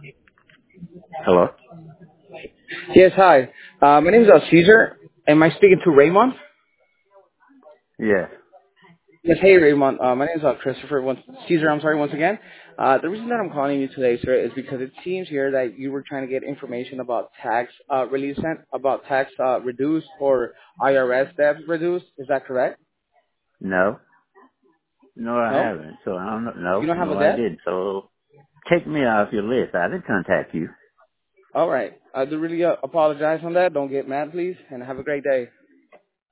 Hello? Yes, hi. My name is Caesar. Am I speaking to Raymond? Yes. Yes, hey Raymond. My name is Christopher. Caesar, I'm sorry once again. The reason that I'm calling you today, sir, is because it seems here that you were trying to get information about tax relief, about tax reduced or IRS debt reduced. Is that correct? No. No, I No? haven't. So I don't know. You No, don't have a no, I debt? didn't. So take me off your list. I didn't contact you. All right. I do really apologize on that. Don't get mad, please, and have a great day.